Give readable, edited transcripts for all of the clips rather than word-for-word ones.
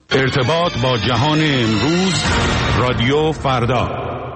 ارتباط با جهان امروز، رادیو فردا.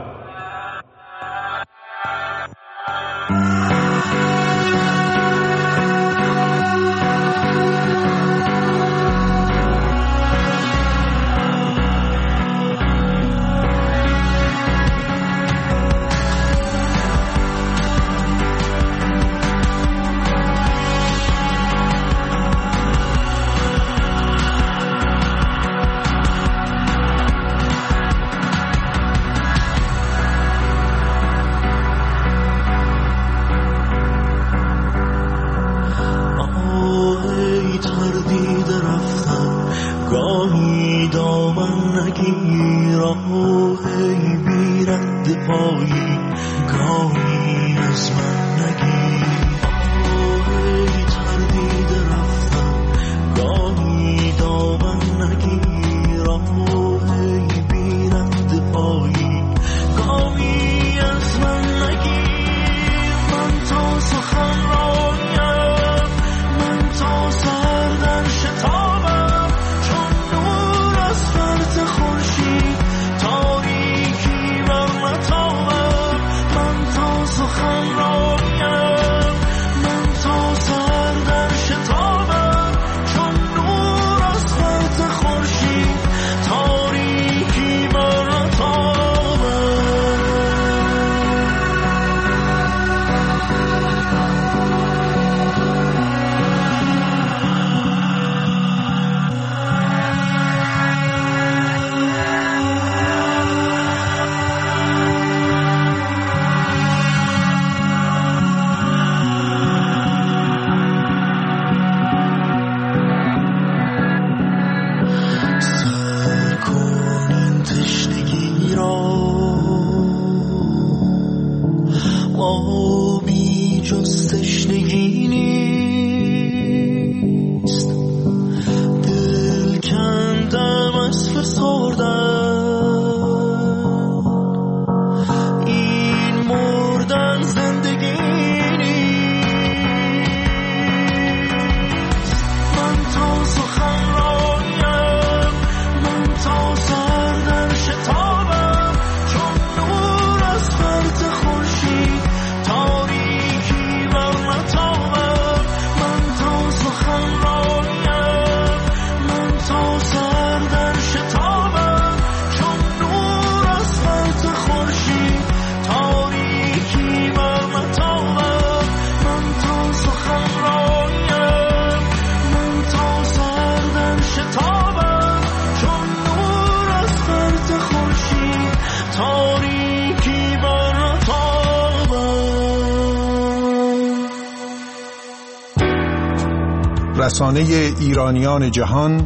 رسانه ایرانیان جهان،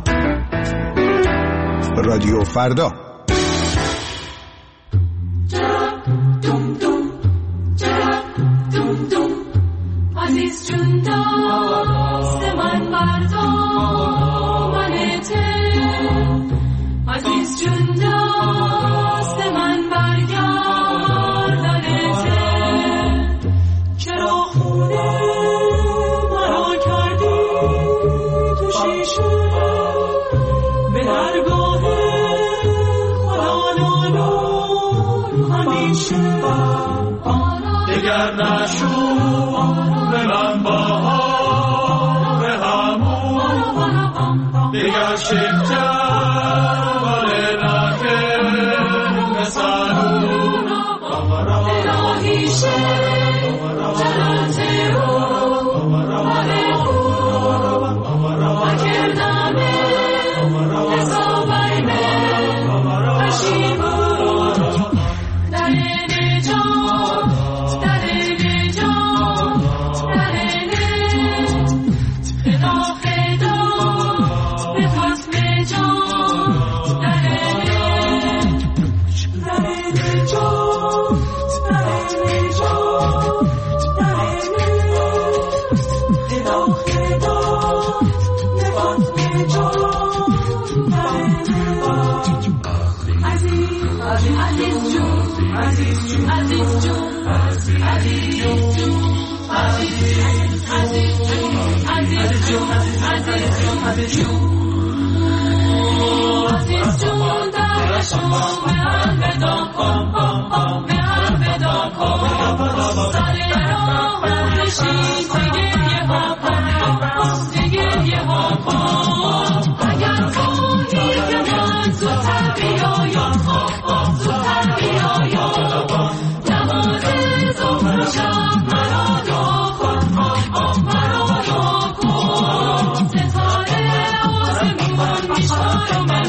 رادیو فردا. دگر نشو به من بهار همون، دگر شکر ولی نکه بسنون الهی شد جلت رو ولی خون وکردمه حسابیمه پشیمون در نجات عزیز جون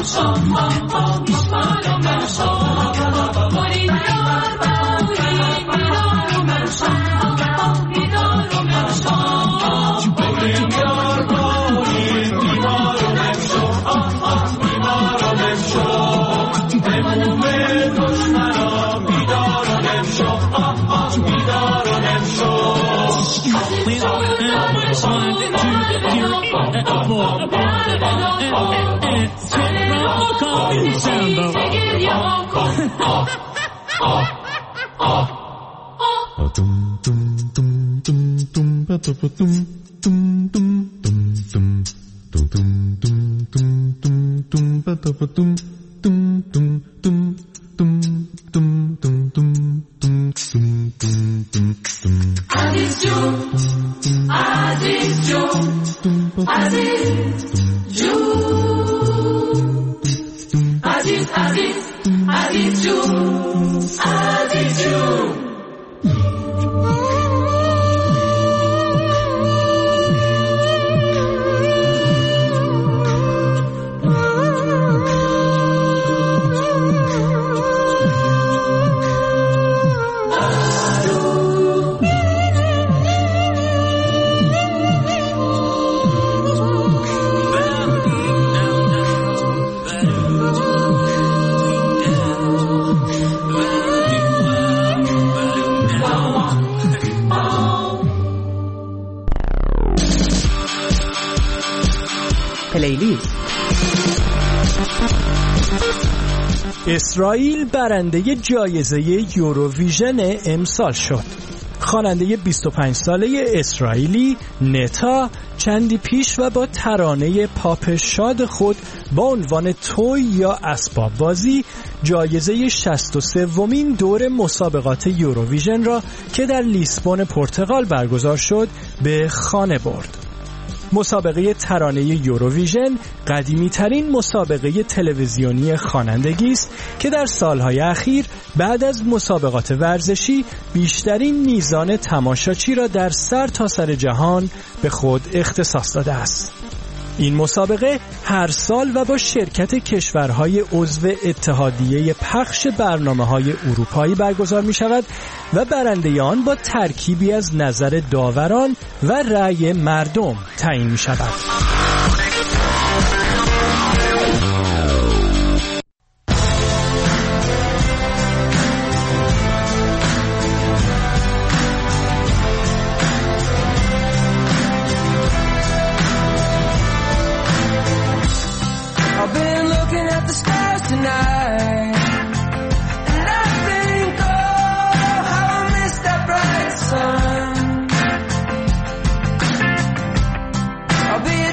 پلیلیست. اسرائیل برنده جایزه یوروویژن امسال شد. خواننده 25 ساله اسرائیلی نتا چندی پیش و با ترانه پاپ شاد خود با عنوان توی یا اسباب بازی جایزه 63مین دور مسابقات یوروویژن را که در لیسبون پرتغال برگزار شد به خانه برد. مسابقه ترانه یوروویژن قدیمی ترین مسابقه تلویزیونی خوانندگی است که در سالهای اخیر بعد از مسابقات ورزشی بیشترین میزان تماشاچی را در سرتاسر جهان به خود اختصاص داده است. این مسابقه هر سال و با شرکت کشورهای عضو اتحادیه پخش برنامه‌های اروپایی برگزار می‌شود و برنده آن با ترکیبی از نظر داوران و رأی مردم تعیین می‌شود. I'll be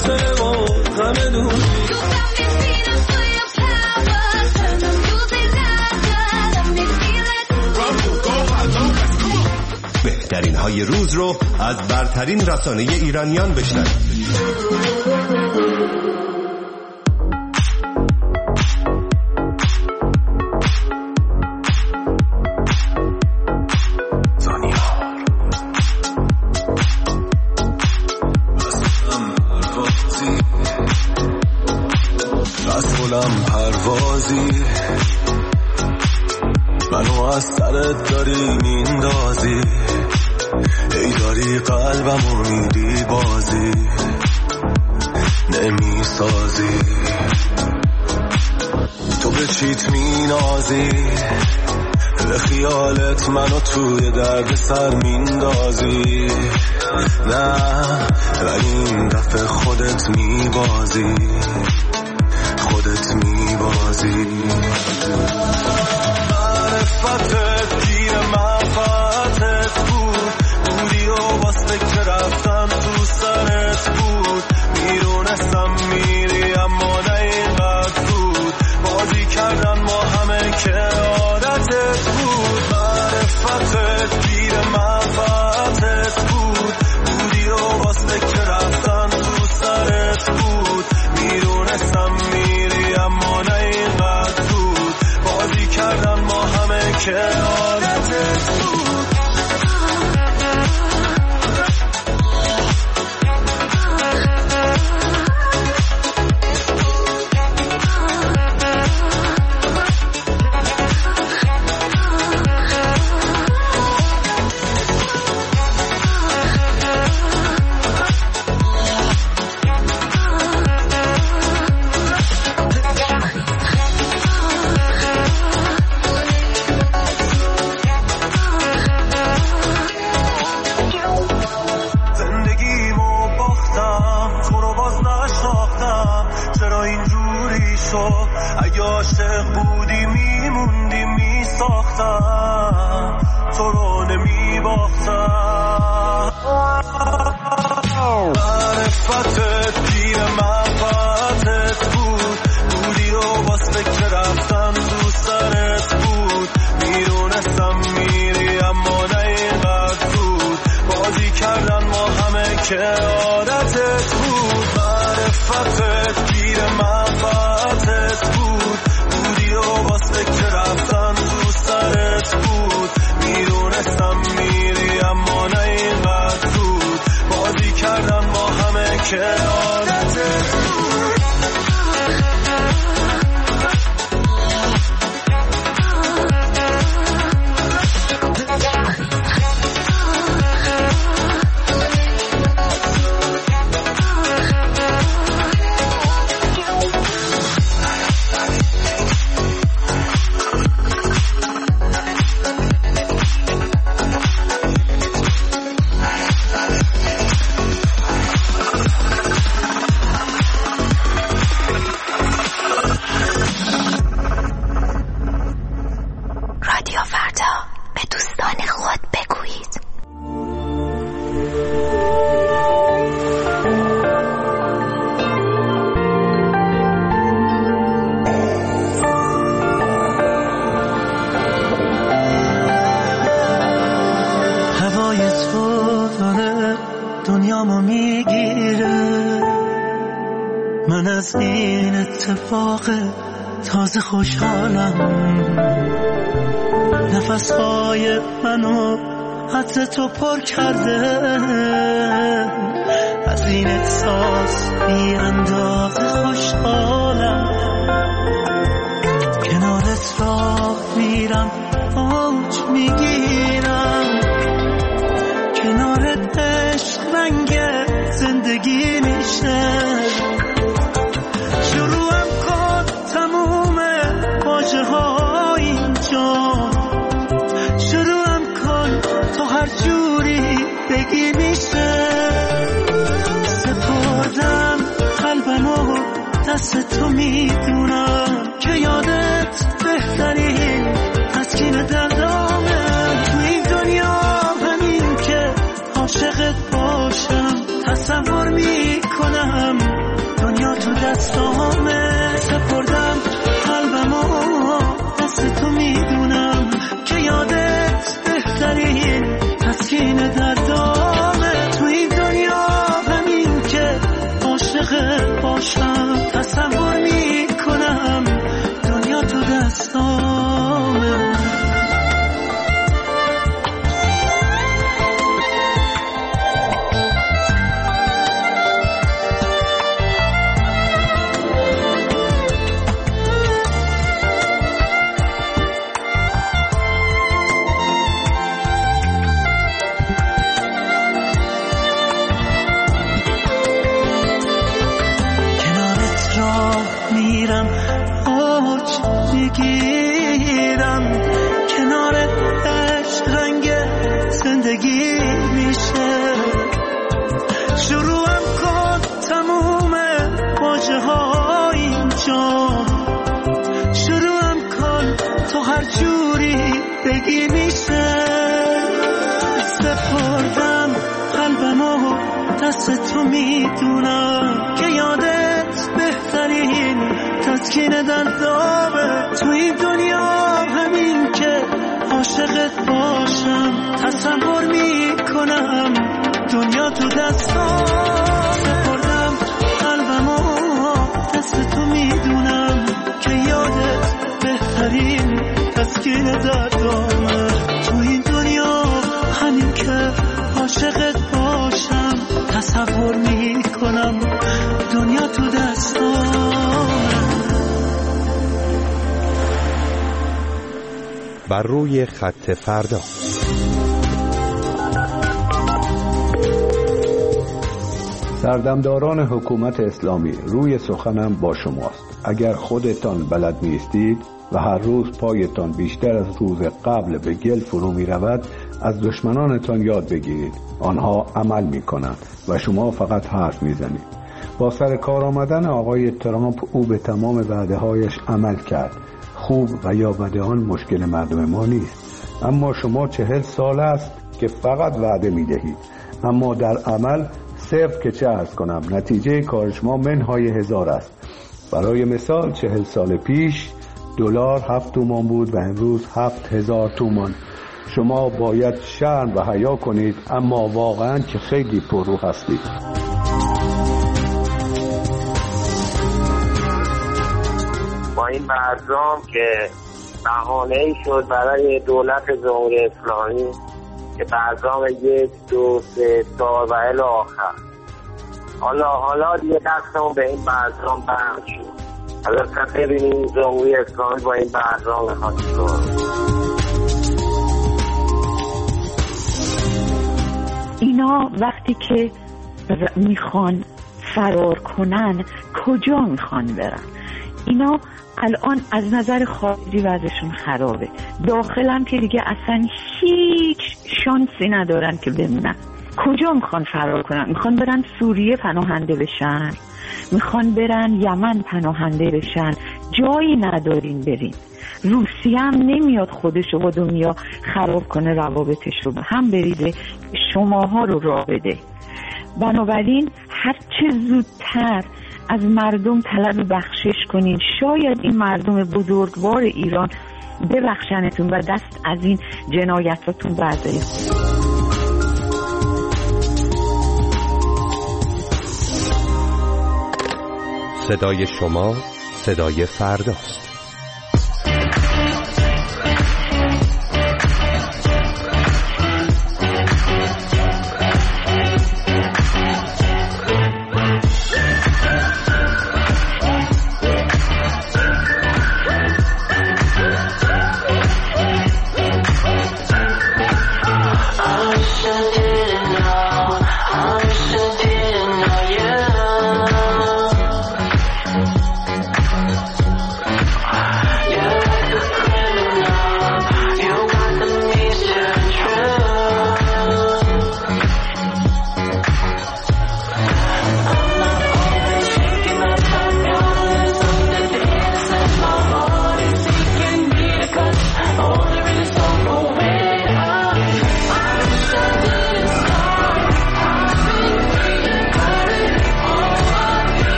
فاصله و غم دوری. بهترین های روز رو از برترین رسانه ایرانیان بشنوید. مسئولم پروازی، منو از سرت داری میندازی، ای داری قلبمو میدی بازی نمیسازی. تو به چیت مینازی، به خیالت منو توی درد سر میندازی. نه ولی این دفعه خودت میبازی، خودت میبازی. معرفتت گیر منفعتت بود، بودی و واسه که رفتم تو سرت بود. میرونستم میری اما نه اینقدر بود، بازی کردن ما همه که عادتت بود. معرفتت گیر منفعتت بود، بودی و واسه که رفتم تو سرت بود. میرونستم میری اما نه اینقدر بود، بازی کردن ما همه که عادتت بود. اگه عاشق بودی میموندی میساختم، تو رو نمیباختم. معرفتت گیر منفعتت بود، بودی و واسه که رفتم تو سرت بود. میرونستم میری اما نه اینقدر بود، بازی کردن ما همه که عادتت بود. معرفتت گیر منفعتت بود، بودی و واسه که رفتم تو سرت بود. میرونستم میری اما نه اینقدر بود، بازی کردن ما همه که عادتت بود. دنیامو میگیره، من از این اتفاق تازه خوشحالم. نفسهای منو عطر تو پر کرده، از این احساس بی اندازه خوشحالم. کنارت راه میرم اوج میگیرم، کنارت عشق رنگ زندگی میشه. شروعم کن تموم واژه ها اینجا، شروعم کن تو هر جوری بگی میشه. سپردم قلبمو دست تو، میدونم که یادت بهترین تسکین دردامه. خستگی میشه. سپردم قلبمو دست تو، میدونم که یادت بهترین تسکین دردامه تو این دنیا. همین که عاشقت باشم تصور میکنم دنیا تو دستام. سپردم قلبمو دست تو، میدونم که یادت بهترین تسکین دردامه تو این دنیا. همین که عاشقت باشم تصور میکنم دنیا تو دستام. بر روی خط فردا. سردمداران حکومت اسلامی، روی سخنم با شماست. اگر خودتان بلد نیستید و هر روز پایتان بیشتر از روز قبل به گل فرو می رود، از دشمنانتان یاد بگیرید. آنها عمل می کنند و شما فقط حرف می زنید. با سر کار آمدن آقای ترامپ او به تمام وعده‌هایش عمل کرد. خوب و یا بد آن مشکل مردم ما نیست، اما شما 40 سال است که فقط وعده می دهید، اما در عمل صفر که چه عرض کنم. نتیجه کار شما منهای 1000 است. برای مثال 40 سال پیش دلار 7 تومان بود و امروز 7000 تومان. شما باید شرم و حیا کنید، اما واقعا که خیلی پررو هستید. با این برنامه که بهانه‌ای شد برای دولت جمهوری اسلامی که برنامه 1 2 3 4 و الی آخر، حالا دیگه دستمون به این برنامه بند شد. حالا ببینیم جمهوری اسلامی با این برنامه میخواد چیکار. اینا وقتی که میخوان فرار کنن کجا میخوان برن؟ اینا الان از نظر خارجی وضعشون خرابه، داخلم که دیگه اصلا هیچ شانسی ندارن که بمونن. کجا میخوان فرار کنن؟ میخوان برن سوریه پناهنده بشن، میخوان برن یمن پناهنده بشن. جایی ندارین برین. روسیه هم نمیاد خودشو با دنیا خراب کنه، روابطش رو به هم بریزه، شماها رو راه بده. بنابراین هرچه زودتر از مردم طلب بخشش کنین. شاید این مردم بزرگوار ایران ببخشنتون و دست از این جنایتاتون بردارید. صدای شما صدای فرداست.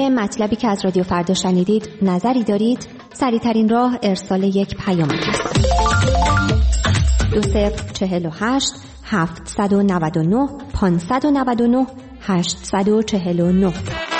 مطلبی که از رادیو فردا شنیدید نظری دارید، سریع‌ترین راه ارسال یک پیامک است. 2048 799 599 849.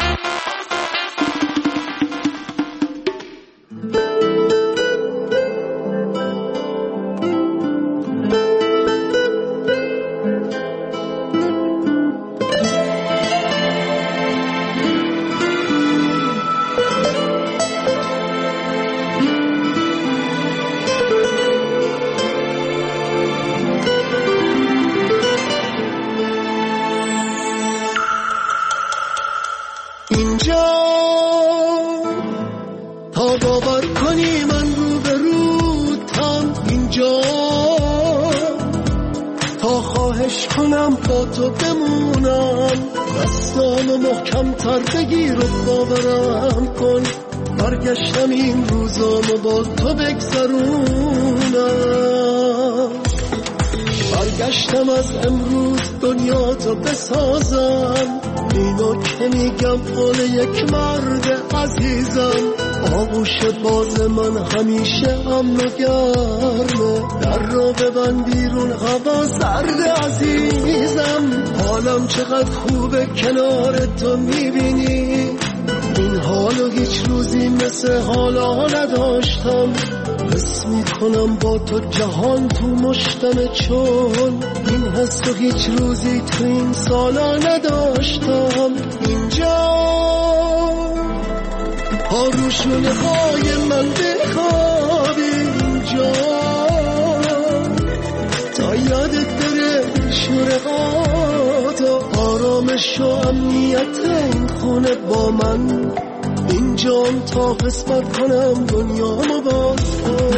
بگیر و باورم کن، برگشتم این روزامو با تو بگذرونم، برگشتم از امروز دنیا تو بسازم، اینو که میگم قول یک مرد عزیزم، آغوش باز من همیشه امن و گرمه، در رو ببند بیرون هوا سرد عزیزم، حالم چقدر خوبه کنار تو میبینی، این حالو هیچ روزی مثل حالا نداشتم، حس میکنم با تو جهان تو مشتمه، چون این حسو هیچ روزی تو این سالا نداشتم. اینجا آروشونه های من بخوابی، اینجا تا یادت بره شورقات و آرامش و امنیت این خونه با من، اینجام تا قسمت کنم دنیامو با تو.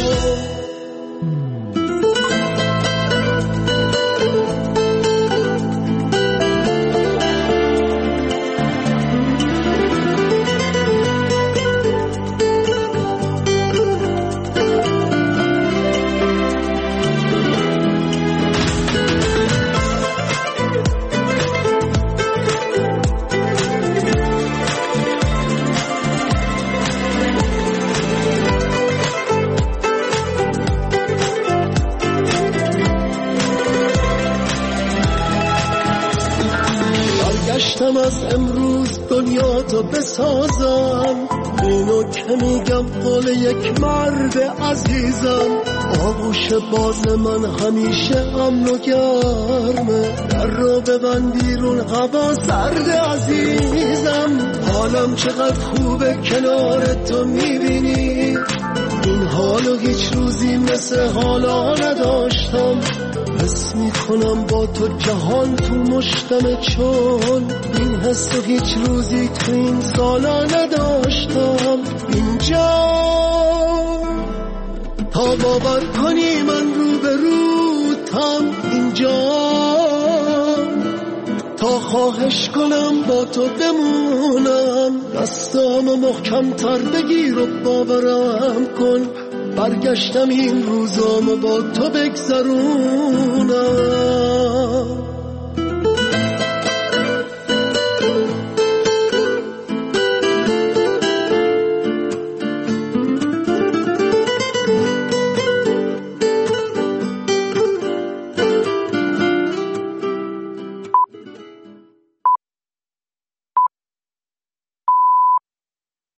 از امروز دنیا تو بسازم، اینو که میگم قول یک مرد عزیزم، آغوش باز من همیشه امن و گرمه، در رو ببند بیرون هوا سرد عزیزم، حالم چقدر خوبه کنار تو میبینی، این حالو هیچ روزی مثل حالا نداشتم، حس میکنم با تو جهان تو مشتمه، چون این حسو هیچ روزی تو این سالا نداشتم. اینجا تا باور کنی من رو به روتم، اینجا تا خواهش کنم با تو بمونم، دستامو محکم تر بگیر و باورم کن، برگشتم این روزامو با تو بگذرونم.